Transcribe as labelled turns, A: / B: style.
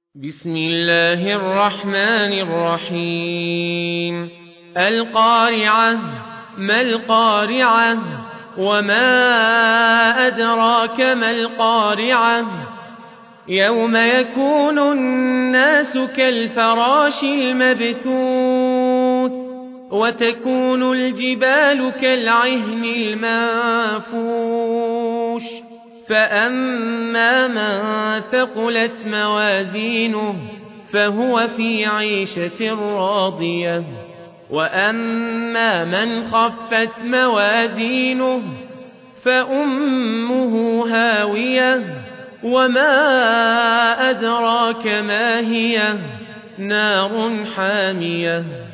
A: بسم الله الرحمن الرحيم القارعة ما القارعة وما أدراك ما القارعة يوم يكون الناس كالفراش المبثوث وتكون الجبال كالعهن المنفوش فأما من ثقلت موازينه فهو في عيشة راضية وأما من خفت موازينه فأمه هاوية وما أدراك ما هي نار حامية